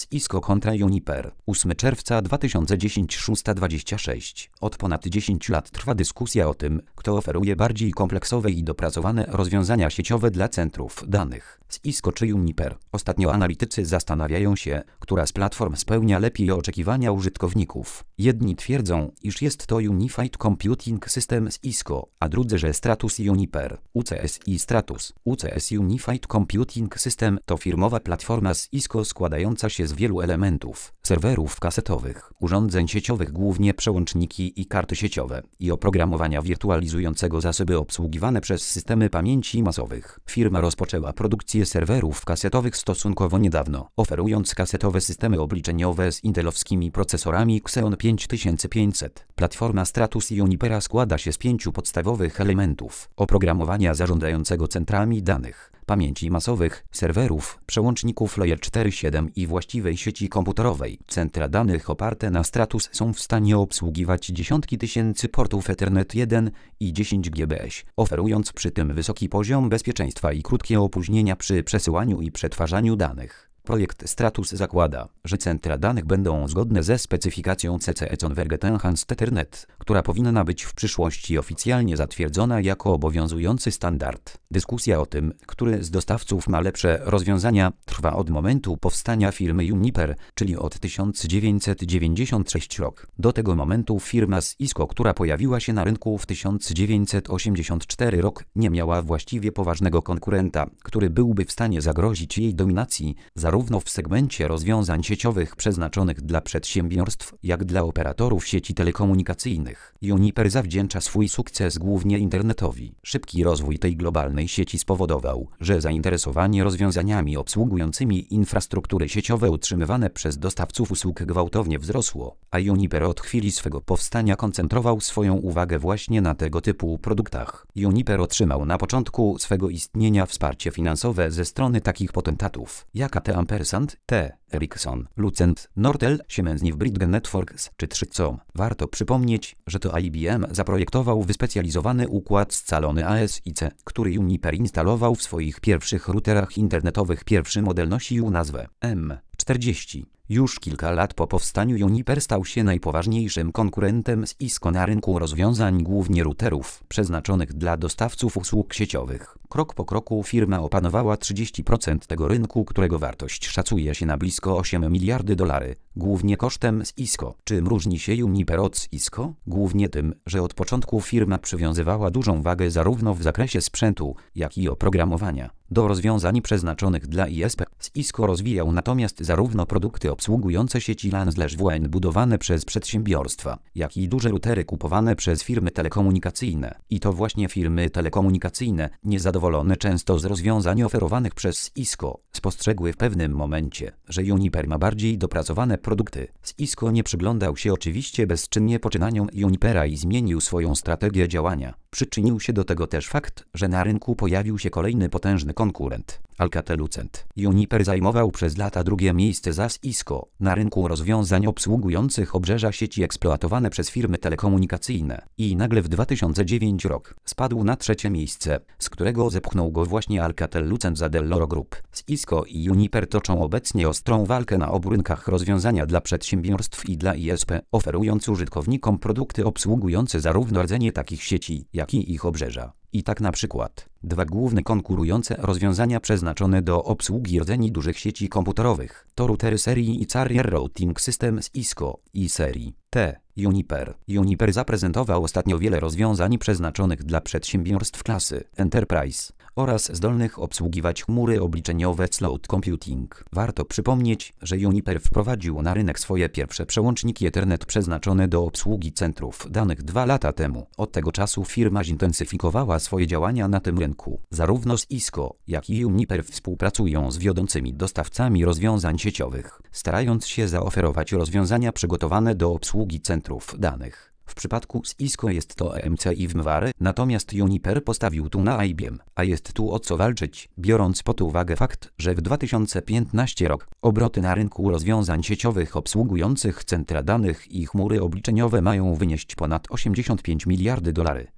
Cisco kontra Juniper. 8 czerwca 2010 6:26. Od ponad 10 lat trwa dyskusja o tym, kto oferuje bardziej kompleksowe i dopracowane rozwiązania sieciowe dla centrów danych. Cisco czy Juniper. Ostatnio analitycy zastanawiają się, która z platform spełnia lepiej oczekiwania użytkowników. Jedni twierdzą, iż jest to Unified Computing System z Cisco, a drudzy, że Stratus Juniper. UCSI Stratus. UCS Unified Computing System to firmowa platforma z Cisco składająca się z wielu elementów: serwerów kasetowych, urządzeń sieciowych, głównie przełączniki i karty sieciowe, i oprogramowania wirtualizującego zasoby obsługiwane przez systemy pamięci masowych. Firma rozpoczęła produkcję serwerów kasetowych stosunkowo niedawno, oferując kasetowe systemy obliczeniowe z intelowskimi procesorami Xeon 5500. Platforma Stratus Junipera składa się z 5 podstawowych elementów: oprogramowania zarządzającego centrami danych, pamięci masowych, serwerów, przełączników Layer 4.7 i właściwej sieci komputerowej. Centra danych oparte na Stratus są w stanie obsługiwać dziesiątki tysięcy portów Ethernet 1 i 10 GBS, oferując przy tym wysoki poziom bezpieczeństwa i krótkie opóźnienia przy przesyłaniu i przetwarzaniu danych. Projekt Stratus zakłada, że centra danych będą zgodne ze specyfikacją CCE Converged Enhanced Ethernet, która powinna być w przyszłości oficjalnie zatwierdzona jako obowiązujący standard. Dyskusja o tym, który z dostawców ma lepsze rozwiązania, trwa od momentu powstania firmy Juniper, czyli od 1996 rok. Do tego momentu firma z Cisco, która pojawiła się na rynku w 1984 rok, nie miała właściwie poważnego konkurenta, który byłby w stanie zagrozić jej dominacji, zarówno w segmencie rozwiązań sieciowych przeznaczonych dla przedsiębiorstw, jak dla operatorów sieci telekomunikacyjnych. Juniper zawdzięcza swój sukces głównie internetowi. Szybki rozwój tej globalnej sieci spowodował, że zainteresowanie rozwiązaniami obsługującymi infrastruktury sieciowe utrzymywane przez dostawców usług gwałtownie wzrosło, a Juniper od chwili swego powstania koncentrował swoją uwagę właśnie na tego typu produktach. Juniper otrzymał na początku swego istnienia wsparcie finansowe ze strony takich potentatów jak AT Ampersand, T. Ericsson, Lucent, Nortel, Siemens, Bridge Networks czy 3Com. Warto przypomnieć, że to IBM zaprojektował wyspecjalizowany układ scalony ASIC, który Juniper instalował w swoich pierwszych routerach internetowych. Pierwszy model nosił nazwę M40. Już kilka lat po powstaniu Juniper stał się najpoważniejszym konkurentem z Cisco na rynku rozwiązań, głównie routerów, przeznaczonych dla dostawców usług sieciowych. Krok po kroku firma opanowała 30% tego rynku, którego wartość szacuje się na blisko $8 miliardy, głównie kosztem z Cisco. Czym różni się Juniper od Cisco? Głównie tym, że od początku firma przywiązywała dużą wagę zarówno w zakresie sprzętu, jak i oprogramowania do rozwiązań przeznaczonych dla ISP. Cisco rozwijał natomiast zarówno produkty obsługujące sieci LAN/WAN budowane przez przedsiębiorstwa, jak i duże routery kupowane przez firmy telekomunikacyjne. I to właśnie firmy telekomunikacyjne, niezadowolone często z rozwiązań oferowanych przez Cisco, spostrzegły w pewnym momencie, że Juniper ma bardziej dopracowane produkty. Cisco nie przyglądał się oczywiście bezczynnie poczynaniom Junipera i zmienił swoją strategię działania. Przyczynił się do tego też fakt, że na rynku pojawił się kolejny potężny konkurent, Alcatel-Lucent. Juniper zajmował przez lata drugie miejsce za Cisco na rynku rozwiązań obsługujących obrzeża sieci eksploatowane przez firmy telekomunikacyjne i nagle w 2009 rok spadł na trzecie miejsce, z którego zepchnął go właśnie Alcatel-Lucent za Dell'Oro Group. Cisco i Juniper toczą obecnie ostrą walkę na obu rynkach rozwiązania dla przedsiębiorstw i dla ISP, oferując użytkownikom produkty obsługujące zarówno rdzenie takich sieci, jak i ich obrzeża. I tak na przykład dwa główne konkurujące rozwiązania przeznaczone do obsługi rdzeni dużych sieci komputerowych to routery serii i Carrier Routing System z Cisco i serii T. Juniper. Juniper zaprezentował ostatnio wiele rozwiązań przeznaczonych dla przedsiębiorstw klasy Enterprise oraz zdolnych obsługiwać chmury obliczeniowe cloud computing. Warto przypomnieć, że Juniper wprowadził na rynek swoje pierwsze przełączniki Ethernet przeznaczone do obsługi centrów danych 2 lata temu. Od tego czasu firma zintensyfikowała swoje działania na tym rynku. Zarówno z Cisco, jak i Juniper współpracują z wiodącymi dostawcami rozwiązań sieciowych, starając się zaoferować rozwiązania przygotowane do obsługi centrów danych. W przypadku z Cisco jest to EMC i VMware, natomiast Juniper postawił tu na IBM, a jest tu o co walczyć, biorąc pod uwagę fakt, że w 2015 rok obroty na rynku rozwiązań sieciowych obsługujących centra danych i chmury obliczeniowe mają wynieść ponad $85 miliardy.